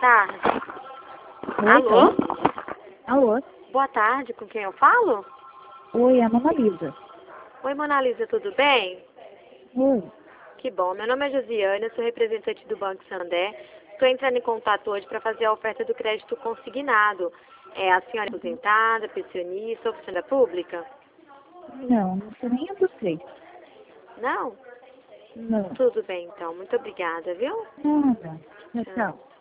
tarde. Oi, Alô? Alô? Boa tarde, com quem eu falo? Oi, é a Mona Lisa. Oi, Mona Lisa, tudo bem? Oi. Que bom, meu nome é Josiane, eu sou representante do Banco Santander. Estou entrando em contato hoje para fazer a oferta do crédito consignado. É a senhora aposentada, pensionista ou funcionária pública? Não sou nenhum dos três. Não? Não. Tudo bem, então. Muito obrigada, viu? Nada. Tchau. Tchau.